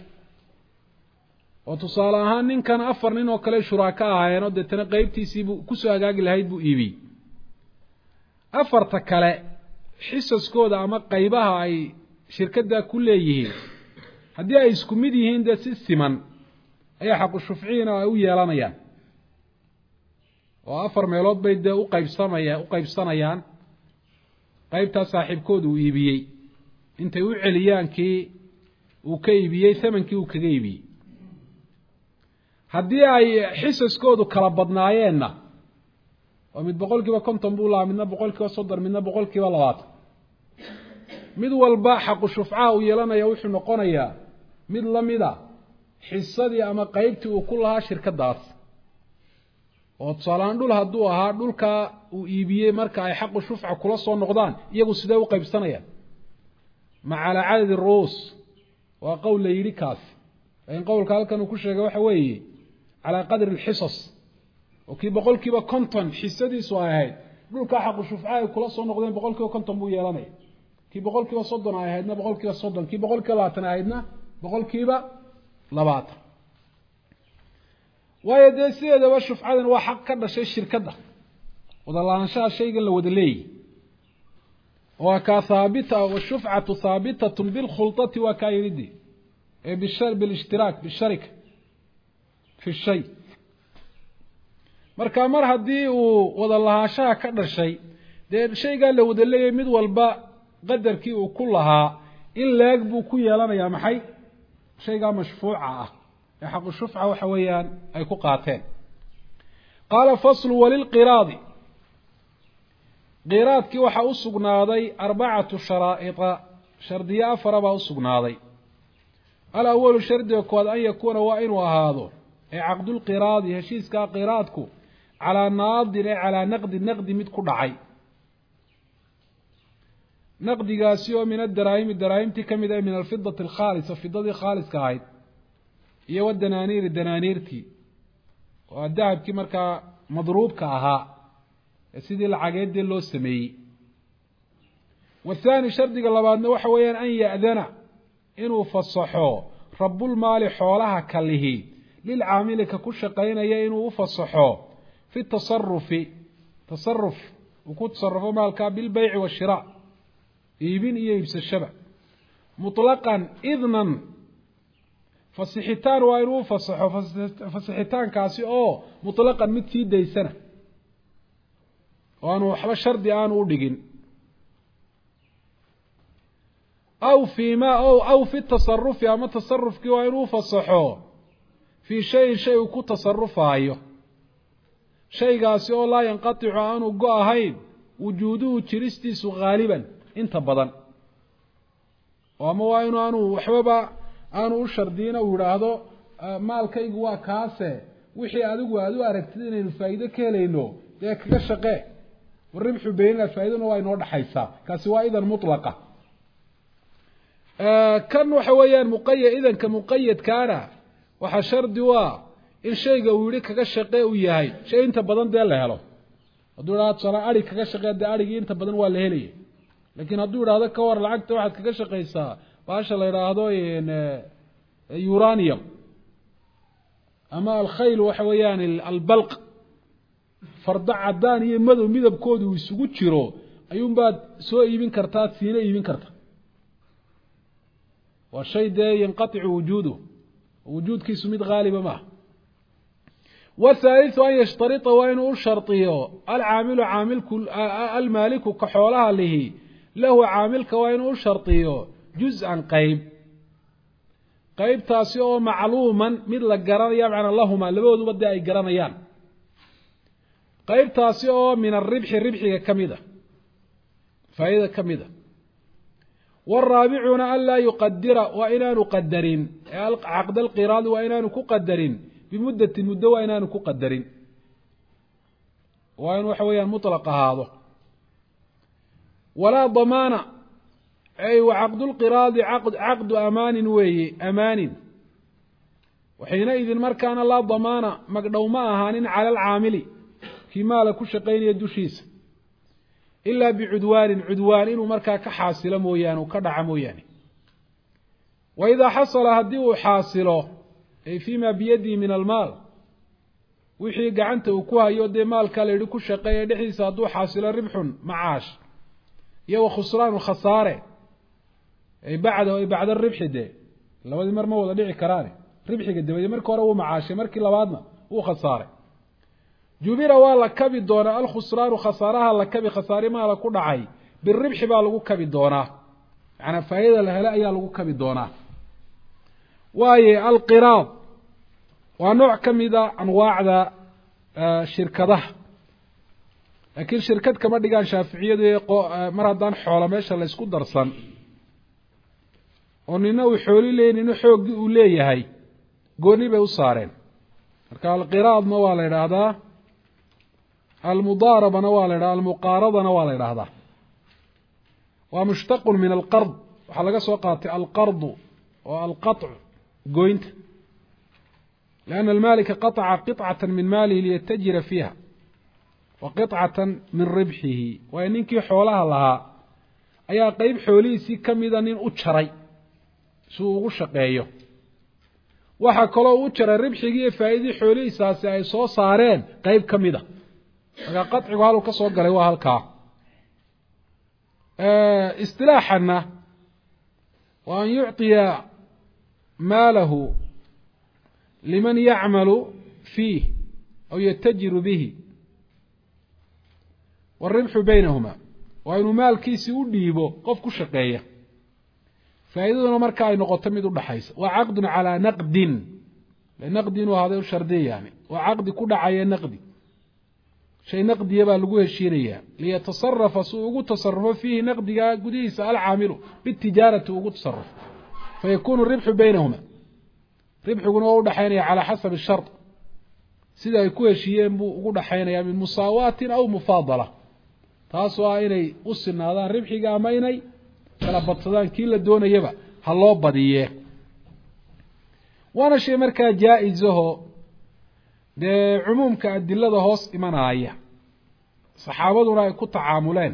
وتصالها إن كان أفر نين وكالي شراكاها ينود تنقيبتي سيبو كسو أقاقل هيدبو إيبي أفر تكالي حصص كودا أما قيبها أي شركة دا كليهين هدي أي سكميديهين دا سيستمان أي حق الشفعين أو يلانيان وأفر ميلود بيد أقيب صنيان قيبتا صاحب كود وإيبيي انت وعليان كي وكيبيي ثمن كي وكيبيي هدي أي حسس كود وكربضنايينا ومد بقول كيبا كنتم بولا منا بقول كيبا صدر منا بقول كيبا لغات مد والبا حق الشفعاء ويلانا يوحي نقونيا مد لمدا حصدي أما قيبتي وكلها شركة دارس وتصالان دول هدو ahaa dhulka uu iibiyay marka ay xaq shufca kula soo noqdaan iyagu sidee u qaybsanayaan maala cadad ruus wa qowl leeyri kaas in qowlka halkan uu ku sheegay waxa weeye ala qadar al-hisas oo kii boqolkiiba konton xisadiisu ay ahayd dhulka xaq shufca ay kula soo noqdeen boqolkiiba konton buu yeelanay kii boqolkiiba 30 ay ahaydna boqolkiiba 30 kii boqolkiiba 20 ay ahaydna boqolkiiba 20 ويدي سيده وشفعدن waa xaq ka dhashay shirkada wadalaanshaha shaygan la wada leeyay waa ka thaabita wa shuf'atu thaabitatun bil khultati wa kayridi ee bil ishtirak bil sharika fi shay marka mar hadii uu wadalaanshaha ka dhashay de shaygan la wada leeyay mid walba qadarkii uu ku lahaa in laag buu ku yeelanayaa maxay shayga mashfuuca ah حق الشفعة وحويان أي كقاتين قال فصل وللقراض قراض كي وحا أسقناضي 4 شرائط شردية فربا أسقناضي الأول شرد يكون أن يكون وإن وهذا عقد القراض هشيس كا قراضكو على ناظر على نقد متكو دعي نقد قاسيو من الدراهم تكمد من الفضة الخالصة فضة خالص كايد iyo wadanaaniir danaaniirti oo dahabki marka madruubka ahaa sidii lacageedii loo sameeyay wathani shardiga labaadna waxa weeyaan an yaadana inuu fasaxo rabbul maali xoolaha kalihi lil aamilka ku shaqeynaya inuu u fasaxo fi tasarruf ku tasarrufo maalka bil bay'i wa shira iibin iyo iibsashada mutlaqan idnan فصحيتان وإنه فصحيتان كاسي مطلقا متي ديسنة وأنه حبا شردي آنه ودقين أو في التصرف أما التصرف كي وإنه فصحوه في شيء كو تصرفه أيه شيء كاسي لا ينقطع عنه قاهين وجوده تريستيس غالبا انت بدن وأما وإنه أنه وحبا aanu u shardiyna uu yiraahdo maalkaygu waa kaase wixii adigu aad u aragtid inaynu faa'iido ka helayno ee kaga shaqee waribxu beeyna faa'iidona waa inoo dhaxaysa kaasi waa idan mutlaqa kan waxa weeyaan muqayyad idan ka muqayyad kaana waxa shardi waa in shayga uu yidhi kaga shaqee uu yahay shay inta badan dee la helo hadduu idhahdo tusaale adhig kaga shaqee dee adhigii inta badan waa la helaya laakiin hadduu idhahdo ka war lacagta waxaad kaga shaqaysaa baasha la idhaahdo uranium ama alkhayl waxa weeyaan albalq farda cadaan iyo madow midabkoodu uu isugu jiro ayuunbaad soo iibin kartaa siina iibin karta waa shay dee yanqaticu wujuudkiisu mid haaliba maaha والثالث أن يشترط وإن أشرطيه العامل المالك كحولها له عاملك وإن أشرطيه جزءا قيب تاسيو معلوما مثل القران يبعن اللهما لبود بدأ القرانيان قيب تاسيو من الربح كميدة فإذا كميدة والرابعون ألا يقدر وإنا نقدرين عقد القراض وإنا نقدرين بمدة المدة وإنا نقدرين وإن وحويا مطلق هذا ولا ضمان أي وعقد القراض عقد أمان أمان وحينئذ مركان لا ضمان مقدو ما أهان على العامل كما لك شقين يدوشيس إلا بعدوان إنه مركا كحاصل مويان وكدع مويان وإذا حصل هديه حاصله أي فيما بيدي من المال وحي قعنته وكوها يودي مال كالي كل شقين دحيس هدو حاصل ربح معاش يو خسران وخساره أي بعد الربح ده لو دي مرمى ولا ديع كراني ربح قد دي مركو هو معاشي مركي لبادنا هو خساره جبيرة والله كبي دونا الخسران وخسارها الله كبي خساري ما لكو دعي بالربح بقى لكو كبي دونا يعني فايدة لهلا يا لكو كبي دونا واي القراض ونوع كميدا انواع ذا شركة لكن شركات كما ديغان شافعية دي مرادان حولا ميشا لا اسكو درسان ونينا وحولي لين انو حوق وليه هاي قوني بي وصارين marka القراض ما waa la yiraahdaa المضاربة waa la yiraahdaa المقارضة waa la yiraahdaa ومشتق من القرض waxa laga soo qaatay القرض والقطع goynta لأن المالك قطع قطعة من ماله ليتجر فيها وقطعة من ربحه وإنك حولها لها أي قيب حوليسي كميدا نين أجري سوء شقيه waxa kale uu jiray ribxigii faa'iidii xoolihiisaasi ay soo saareen qayb kamida marka qadcigu halka ka soo galay waa halka istilaaxana wa an yu'tiya maalahu liman ya'malu fihi aw yatajiru bihi والربح بينهما وإنه مالكيسي وديبو قف كشقيه فائدتنا marka ay noqoto mid u dhaxaysa waa aqd ala naqd naqd وهذا شرطي يعني وعقد ku dhacay naqdi shay naqdi ba lagu heshiinaya liyatasarraf suuqu tasarruf fihi naqdiga gudiisa al-aamilu bitijarati ugu tasarruf fayakunu ribhu baynahuma ribhuguna u dhaxaynaya ala hasab ash-shart sida ay ku heshiiyeen buu ugu dhaxaynaya min musaawatin aw mufaadala taas waa inay u sinaadaan ribhiga ama inay kala badsadaan kii la doonayaba ha loo badiye waana shay markaa jaa-izaho dee cumuumka adilada hoos imanaya saxaabaduna ay ku tacaamuleen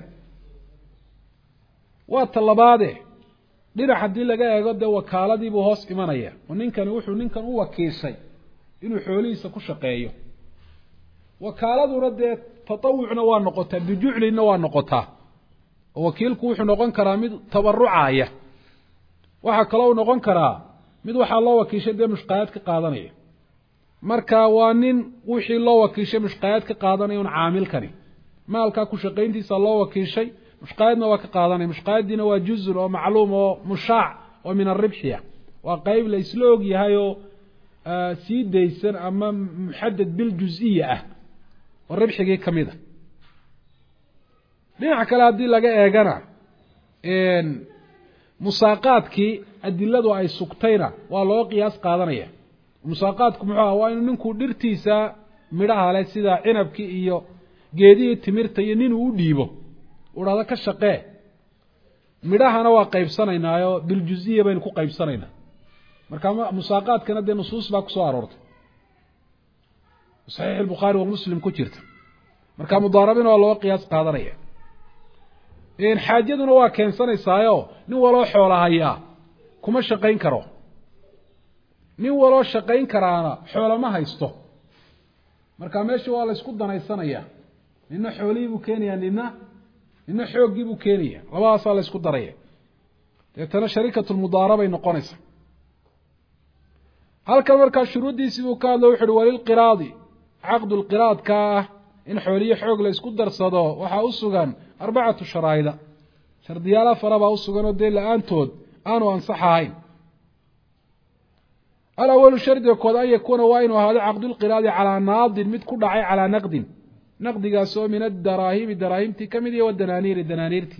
waa talabaade dhinac haddii laga eego dee wakaaladiibuu hoos imanaya oo ninkani wuxuu ninkan u wakiishay inuu xoolihiisa ku shaqeeyo wakaaladuna dee tatawucna waa noqotaa bijuclina waa noqotaa wakiilku wuxuu noqon karaa mid tabarucaya waxa kale uu noqon karaa mid waxa loo wakiishay dee mushqaayad ka qaadanaya marka waa nin wixii loo wakiishay mushqaayad ka qaadanaya un caamilkani maalka ku shaqeyntiisa loo wakiishay mushqaayadna waa ka qaadanaya mushqaayadina waa juz'un oo macluum oo mushaac oo min ar-ribhiya waa qayb la isla og yahay oo sii deysan ama muhaddad bil juz'iyya ah oo ribxigii kamida dhinaca kale haddii laga eegana musaaqaadkii adiladu ay sugtayna waa loo qiyaas qaadanaya musaaqaadku muxuu ahaa waa inuu ninku dhirtiisa midhaha leh sida cinabkii iyo geedihii timirta iyo nin uu u dhiibo uu dhahdo ka shaqee midhahana waa qaybsanaynaayo biljuziya baynu ku qaybsanaynaa marka musaaqaadkana dee nusuus baa ku soo aroortay صحيح البخاري ومسلم كجرت marka mudaarabina waa loo qiyaas qaadanaya xaajaduna waa keensanaysaa nin waloo xoolahaya kuma shaqayn karo nin waloo shaqayn karaana xoolo ma haysto marka meesha waa la isku danaysanaya ninna xoolihii buu keenayaa ninna xoogii buu keenayaa labadaas la isku daraya deetana sharikatul mudaaraba ay noqonaysaa halka marka shuruudiisi buu ka hadlay wuxuu walil qiraadi aqdul qiraad ka in xooliyo xoog la isku darsado waxa u sugan arbacatu sharaa'ida shardiyaala faraba u sugan oo deelaantood aanu ansaxayn الأول شرط كود أن يكون وين هذا عقد القراض على ناض مد كل عي على نقد قاسو من الدراهم تكمدي والدنانير تي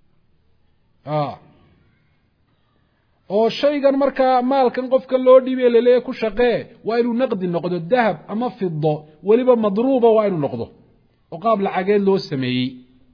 oo shaygan marka maalkan qofka loo dhibay leeyahay ku shaqee waa inuu naqdi noqdo dahab ama fiddo waliba madruuba waa inuu noqdo oo qaab lacageed loo sameeyay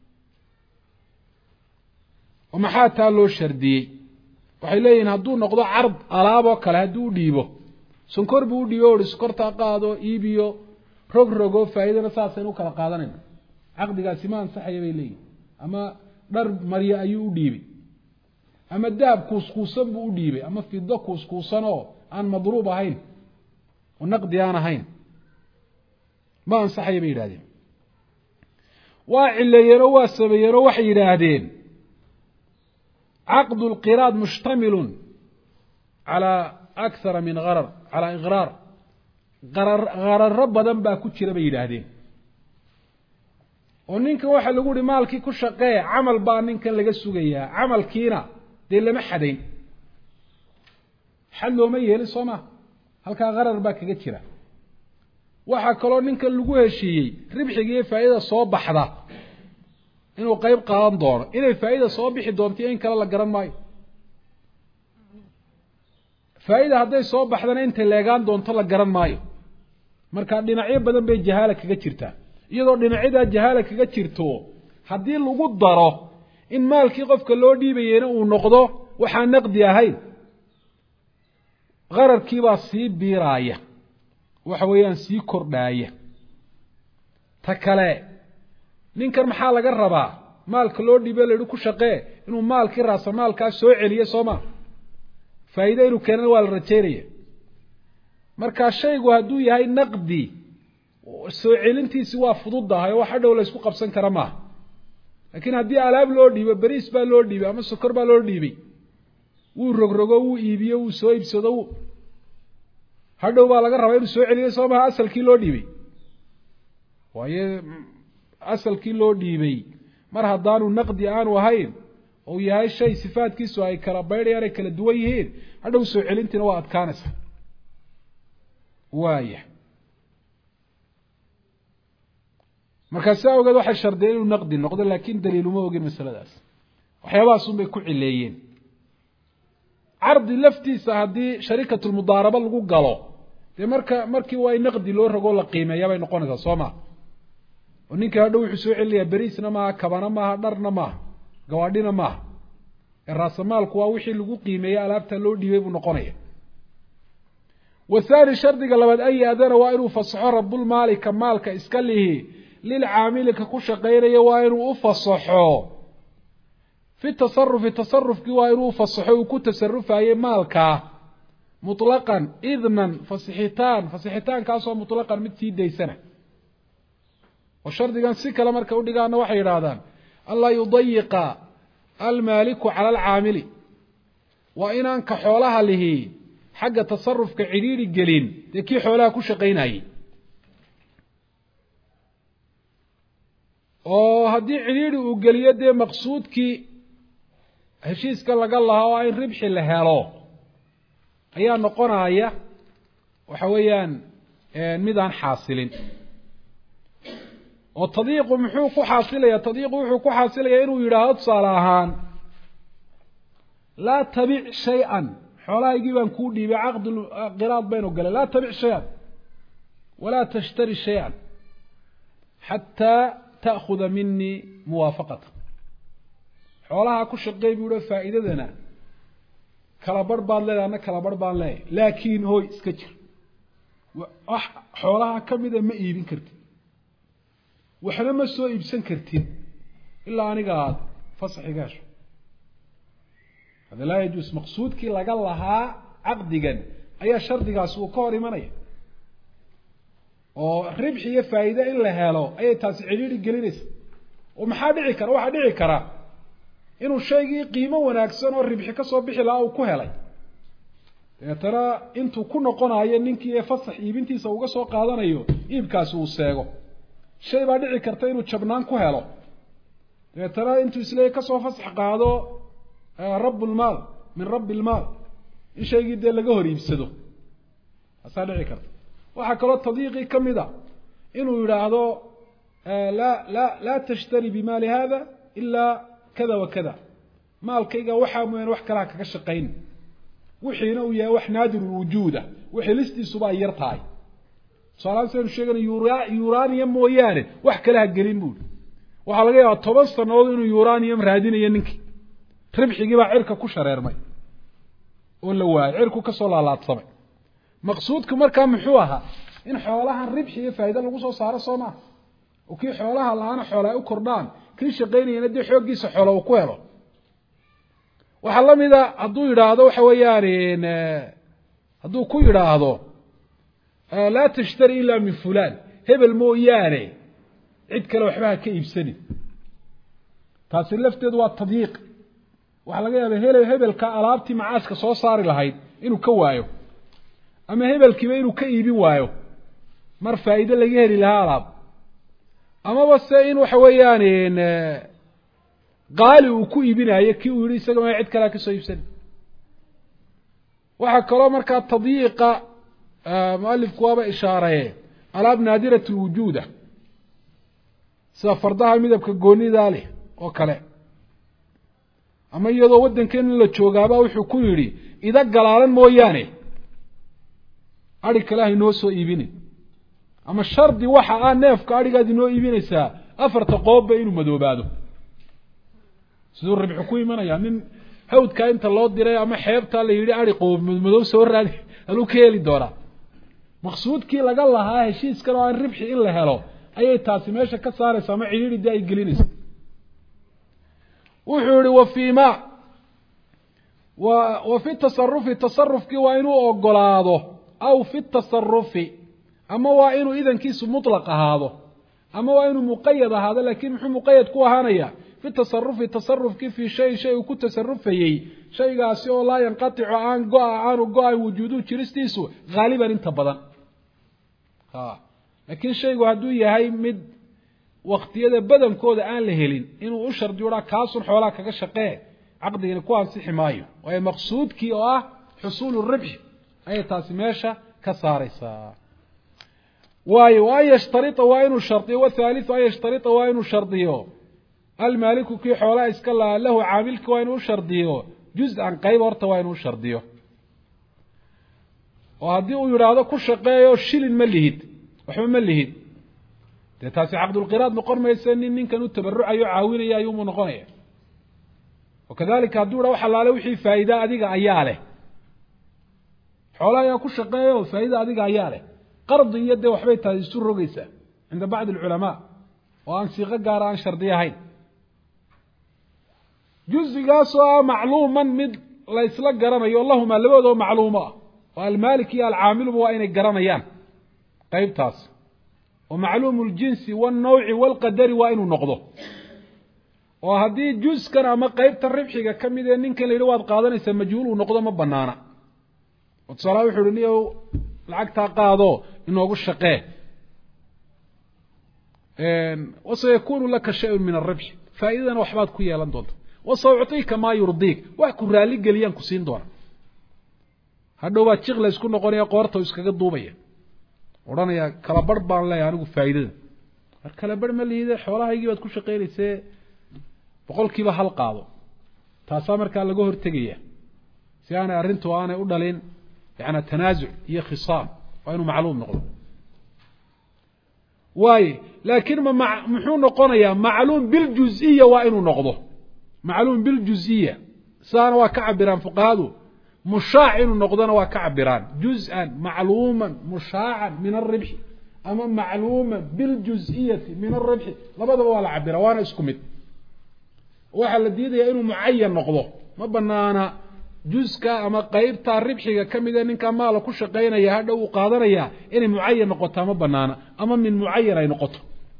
oo maxaa taa loo shardiyay waxay leeyihiin hadduu noqdo card alaab oo kale hadduu dhiibo sonkor buu dhiibo oo iskorta qaado iibiyo rogrogo faa'iidana saasay u kala qaadanayna aqdigaasi ma ansaxay bay leeyihiin ama dhar mariya ayuu u dhiibay ama dahab kuuskuusan buu u dhiibay ama fiddo kuuskuusan oo aan madruub ahayn oo naqdi aan ahayn ma ansaxay bay yiraahdeen waa cilayero waa sameeyero waxay yiraahdeen عقد القراض مشتمل على أكثر من غرر على إغرار غرر بدن با ku jira bay yiraahdeen oo ninka waxa lagu yiri maalkii ku shaqeey amal baa ninkan laga sugayaa amalkiina de lama xadeyn xallo ma yeelin Soomaa halka غرر baa kaga jira waxa kale ninkan lagu heshiiyay ribxiga iyo faa'iida soo baxda inuu qayb qaadan doono inay faa'iida soo bixi doonto in kala la garan maayo faa'iida haday soo baxdana inta leegaan doonto la garan maayo marka dhinacyo badan bay jahaala kaga jirtaa iyadoo dhinacyada jahaala kaga jirto hadii lagu daro in maalkii qofka loo dhiibayeen uu noqdo waxa naqdi ahayn qararkii baa sii biiraaya waxa weeyaan sii kordhaaya ta kale ninkan maxaa laga rabaa maalka loo dhibay leeyahay ku shaqee inuu maalkii raasa maalka soo celiyo Soomaa faa'iido inuu keenan waa la rajeynaya marka shaygu haduu yahay naqdi soo celintiisi waa fududahay waxa dhow la isku qabsan kara ma laakiin hadii alaab loo dhibo bariis baa loo dhibay ama sokor baa loo dhibay wuu rogrogo wuu iibiyo wuu soo iibsado hadhow baa laga rabaa inuu soo celiyo Soomaa asalkii loo dhibay waaye asalkii loo dhiibay mar hadaanu naqdi aanu ahayn oo yahay shay sifaadkiisu ay kala baydhayaan kala duwan yihiin hadhow soo celintina waa adkaanaysa waaya marka saawgeed waxa shardiyo inuu naqdi noqdo laakiin daliil uma ogin masaladaas waxyaabahaas bay ku cileeyeen ardi laftiisa hadii sharikatul mudaaraba lagu galo de markii waa naqdi loo rago la qiimeeyo bay noqonaysaa Soomaa ninka hadhow wuxuu soo celiyaa bariisna ma kabana ma dharna ma gawaadhina ma raasamaalku waa wixii lagu qiimeeyay alaabta loo dhiibay buu noqonaya wasaari shardiga labaad ay adana waa inuu fasaxo rabbul maalika maalka iska lihi lil aamilka ku shaqeynaya waa inuu u fasaxo fi tasarrufki waa inuu fasaxo ku tasarrufaayay maalka mutlaqan idnan fasixitaan kaasoo mutlaqan mid sii daysana وشرط كان سكلا مركا ودغانا waxay yiraahdaan Allah yudayiqa al-maliku 'ala al-'amili wa inaan ka xoolaha lihi xagga tasarrufka ciriiri gelin dadkii xoolaha ku shaqeynayay oo hadii ciriiri uu galiyo de maqsuudkii heshiiska laga lahaa in ribxi la helo ayaa noqonaya waxa weeyaan mid aan xaasilin oo tadiiqu muxuu ku xaasilaya tadiiqu wuxuu ku xaasilaya inuu yiraahdo salahan la tabi' shay'an xoolahaygii baan ku dhiibay aqd qiraad bayno galay la tabi' shay'an wala tashtari shay'an hatta ta'khudha minni muwafaqata xoolaha ku shaqeey buu faa'iidadana kala bar baad leedahay kala bar baan leeyahay laakiin hooy iska jir xoolaha kamida ma iibin kartid waxna ma soo iibsan kartid ilaa aniga aad fasaxigaasho hada la yajus maqsuudkii laga lahaa caqdigan ayaa shardigaas uu ka hor imanaya oo ribxi iyo faa'iido in la helo ayay taasi ciriiri gelinaysa oo maxaa dhici kara inuu shaygii qiimo wanaagsan oo ribxi ka soo bixi lahaa uu ku helay tara intuu ku noqonayo ninkii ee fasax iibintiisa uga soo qaadanayo iibkaasi uu seego shay baa dhici karta inuu jabnaan ku helo tara intuu isleey ka soo fasax qaado rabbul maal min rabbil maal in shaygii dee laga hor iibsado asaa dhici karta waxaa kaloo tadyiiqii ka mid a inuu yidhaahdo laa tashtari bimaali hada ilaa kada wa kada maalkayga waxaa mooyaan wax kalaha kaga shaqayn wixiina uu yahay wax naadir wujuuda wixii listiisuba ay yar tahay tusaalahaan saynu sheegana uranium mooyaane wax kale ha gelin buuri waxaa laga yaabaa 10 sannadood inuu uranium raadinayo ninkii ribxigii baa cirka ku shareermay oo la waayay cirku ka soo laalaadsamay maqsuudku markaa muxuu ahaa in xoolahan ribxi iyo faa'iido lagu soo saaro Soomaa oo kii xoolaha laana xoolaha u kordhaan kii shaqeynayna dii xoogiisa xoolo uu ku helo waxa la mid ah hadduu yiraahdo waxa weeyaan hadduu ku yiraahdo la tashtari illa min fulan hebel mooyaane cid kale waxba ka iibsanin taasi lafteedu waa tadyiiq waxa laga yaabaa hebelka alaabtii macaaska soo saari lahayd inuu ka waayo ama hebelkiiba inuu ka iibin waayo mar faa'iido laga heli lahaa alaab ama bas in waxa weeyaan qaali uu ku iibinayo kii uu yiri isaga ma cid kale ka soo iibsan waxa kaloo markaa tadyiiqa muallifku waaba ishaareeyay alaab naadiratu wujuuda sida fardaha midabka goonida leh oo kale ama iyadoo wadankeena la joogaaba wuxuu ku yiri ida galaalan mooyaane ari kale ay noo soo iibinin ama shardi waxa aan neefka arigaad inoo iibinaysaa afarta qoob inuu madoobaado sidoo ribxu ku imanaya nin hawdka inta loo diray ama xeebta la yiri ari qoob madow soo raadi haluu ka heli doona maqsuudkii laga lahaa heshiiska oo aan ribxi in la helo ayay taasi meesha ka saaraysaa ma ciriiri ay gelinaysaa wuxuu yiri wafiima وفي التصرف كي وإنه أقلاده أو في التصرف أما وإنه إذن كيس مطلق هذا أما وإنه مقيد هذا لكن محو مقيد كوا هانيا في التصرف كيف في شيء وكو تصرف فيه شيء قاسي لا ينقطع عن قاع وجوده تشريستيسو غالبا انت بدن لكن شيء هدو يهي مد وقت يدا بدن كود آن لهلين إنه أشر جورا كاسون حولا كاكا شقيه عقدنا كوان سي حمايه وهي مقصود كي حصول الربح اي تاسميشه كساريسا واي يشترط وين شرطي والثالث واي يشترط وين شرطيو المالك كي خولا اسكلا له عامل وين شرطيو جزء عن قيب ورته وين شرطيو وهدي او يراده ku shaqeeyo shilin malihid waxba malihid taasi عقد القراض مقرميسن ninkan u tabarucayo caawinaya ayuu mu noqonaya وكذلك هدوره وحلاله وحي فائدة أديك أياله حولا يكون شقيه وفائدة أديك أياله قرض يده وحبيتها يسر رقيسة عند بعض العلماء وأن صيغة قاران شرطية هين جزء قاسوا معلوما من ليس لك قراني والله ما لبده معلومة والمالك يا العامل بوائن القرانيان طيب تاس ومعلوم الجنس والنوع والقدر وائن النقضه وهذه جزء كان أما قيبت الربحية كم إذا نين كان لرواد قادنا يسمجول ونقضى ما بنانا وتصلاوي حرونيه العقد قاضو إنه أقول شقيه وسيكون لك شيء من الربح فإذا وحبات كويا لندن وسأعطيك ما يرضيك وأكون رالي قليان كسين دون هذا هو الشغل يسكن نقول يا قارته يسكن الضوبية ورانا يا كلابر بان لا يعني فائدة الكلابر مالي إذا حوالها يجي بتكون شقيه لسه boqolkiiba hal qaado taas marka laga hortagaya si aan arintu aanay u dhalin yaana tanaazuc iyo khisaam waa inuu macluum noqdo way laakiin muxuu noqonayaa macluum bil juz'iyya waa inuu noqdo macluum bil juz'iyya saana waa ka cabiraan fuqaadu mushaac inuu noqdona waa ka cabiraan juz-an macluuman mushaacan min alribxi ama macluuman biljuz-iyati min alribxi labadaba waa la cabiraa waana isku mid waxaa la diidayaa inuu mucayan noqdo ma banaana juzka ama qeybtaa ribxiga ka mida ninkaa maala ku shaqaynaya hadha uu qaadanaya inay mucayan noqotaa ma banaana ama min mucayan ay noqoto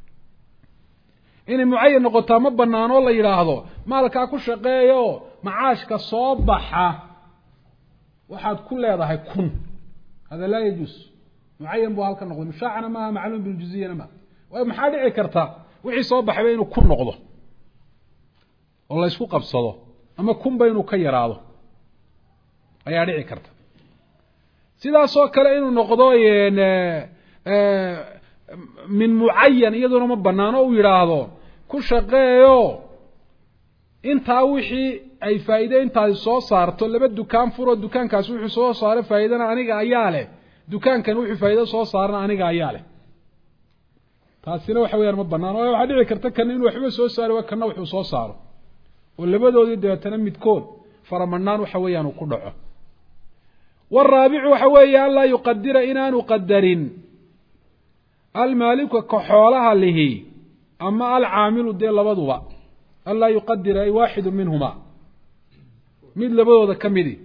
inay mucayan noqotaa ma banaano la yidhaahdo maalkaa ku shaqeeyo macaashka soo baxa waxaad ku leedahay kun hada laa yajuus mucayan buu halka noqday mushaacana maaha macluum biljuziyana maaha waayo maxaa dhici karta wixii soo baxayba inuu kun noqdo oo la isku qabsado ama kunba inuu ka yaraado ayaa dhici karta sidaasoo kale inuu noqdo min mucayan iyaduna ma banaano u yidhaahdo ku shaqeeyo intaa wixii ay faa'iide intaasi soo saarto laba dukaan furo dukaankaasi wuxuu soo saaro faa'iidana aniga ayaa leh dukaankan wuxuu faa'iido soo saarana aniga ayaa leh taasina waxa weeyaan ma banaano waxaa dhici karta kana inuu waxba soo saaro waa kana wuxuu soo saaro oo labadoodii dabeetana midkood faramanaan waxa weeyaan uu ku dhaco والرابع waxa weeye an laa yuqadira inaanu qadarin almaaliku ka xoolaha lihi ama alcaamilu dee labaduba an laa yuqadira ay waaxidu minhuma mid labadooda ka midi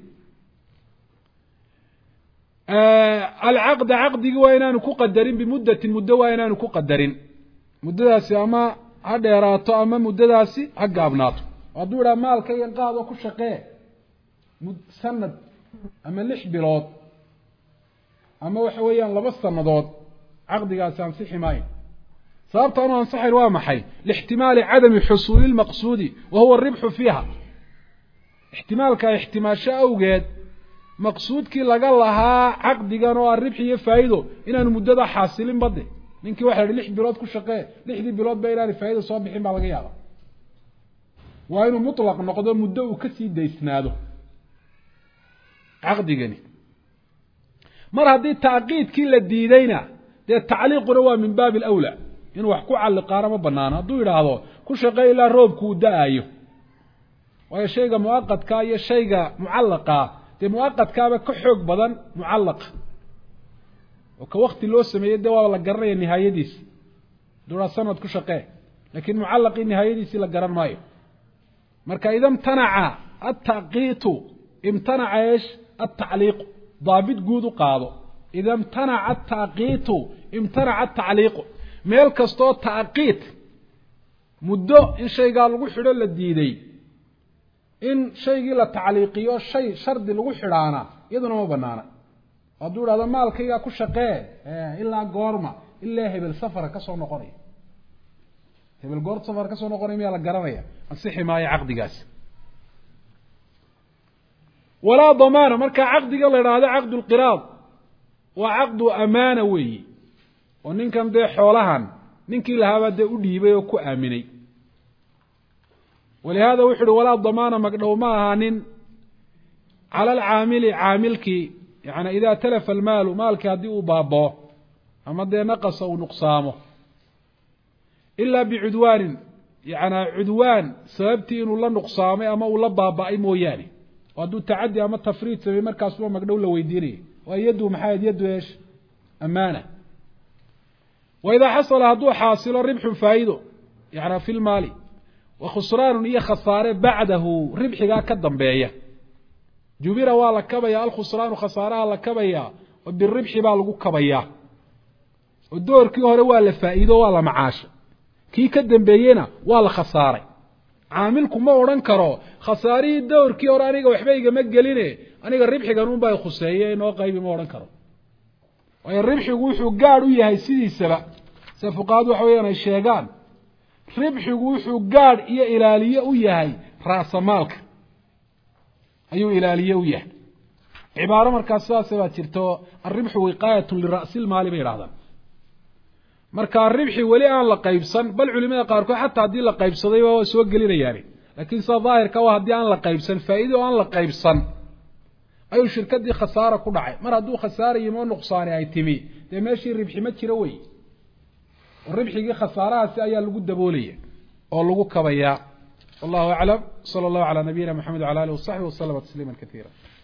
alcaqda caqdigi waa inaanu ku qadarin bimuddatin muddo waa inaanu ku qadarin muddadaasi ama ha dheeraato ama muddadaasi ha gaabnaato hadduu idhaha maalkaygan qaado ku shaqee sanad ama 6 bilood ama waxa weeyaan 2 sanadood caqdigaasi ansixi maayo sababta aanu ansaxayn waa maxay lixtimaali cadami xusuuli lmaqsuudi wa huwa aribxu fiiha ixtimaalka ixtimaasho awgeed maqsuudkii laga lahaa caqdigan oo aribxi iyo faa'iido inaanu muddada xaasilin bade ninkii waxa la 6 bilood ku shaqee 6 bilood ba inaanu faa'iido soo bixin baa laga yaabaa waa inuu mutlaq noqdo muddo uu ka sii daysnaado caqdigani mar haddii taaqiidkii la diidayna dee tacliiquna waa min baabi alawlaa inuu wax ku calliqaana ma banaano hadduu yidhaahdo ku shaqeey ilaa roobku uu da-ayo waayo shayga muaqadkaa iyo shayga mucallaqaa dee muaqadkaaba ka xoog badan mucallaqa oo ka wakti loo sameeyey dee waa la garanaya nihaayadiisi duraa sanad ku shaqee laakiin mucallaqii nihaayadiisii la garan maayo marka ida imtanaca ataqiitu imtanaca eesh التعليق ضابط جود قاضو إذا امتنع التعقيت امتنع التعليق ميل كستو تعقيت مدو إن شيء قال لغو حدا للديدي إن شيء قال تعليقيو شيء شرد لغو حدانا يدنا ما بنانا أدور هذا مال كيغا كو شقيه إلا قورما إلا هبل سفر كسو نقري هبل قورت سفر كسو نقري ميالا قرانيا أنصحي معي عقد قاس ولا ضمان marka aqdiga la yiraahdo aqd al-qiraad wa aqd amaana weey oo ninkan de xoolahan ninkii lahaaba de u dhiibay oo ku aaminay ولهذا وحده ولا ضمان مقدو ما ahanin على العامل عاملكي يعني اذا تلف المال مالك hadii uu baabo ama de naqas oo nuqsaamo illa bi'udwan يعني عدوان sababti inuu la nuqsaamay ama uu la baabay mooyaane وهذا تعدي أما التفريط في مركز سوى مقدولة ويديري ويده محايد يده إيش أمانة وإذا حصل هذا حاصل ربح فائده يعني في المال وخسران هي خسارة بعده ربح كدم بيا جبيرة والله كبيا الخسران وخسارة الله كبيا وبالربح بالغو كبيا والدور كي هو ولا فائده ولا معاش كي كدم بينا ولا خسارة عاملكم ما oran karo khasaari doorkii hore aniga waxba iga ma geline aniga ribxigan uu baa khuseeyay inoo qaybi ma oran karo way ribxigu wuxuu gaar u yahay sidiisaba safuqaad waxa weeyaan ay sheegaan ribxigu wuxuu gaar iyo ilaaliye u yahay raasamaalka ayuu ilaaliye u yahay cibaaro markaas saas baa jirto ar-ribhu wiqayatun li-ra'sil maali bay yiraahdaan marka ribxi wali aan la qaybsan bal culimada qaar ko xataa hadii la qaybsaday waa soo gelinayaan laakiin saahirka waa hadii aan la qaybsan faa'iido aan la qaybsan ayu shirkadii khasaara ku dhacay mar haduu khasaara iyo nuqsaan ay timi de meeshii ribxi ma jiro way ribxigi khasaarahaasi ayaa lagu daboolaya oo lagu kabaya wallahu a'lam sallallahu ala nabiyina muhammad wa ala alihi wa sahbihi wa sallam tasliman katira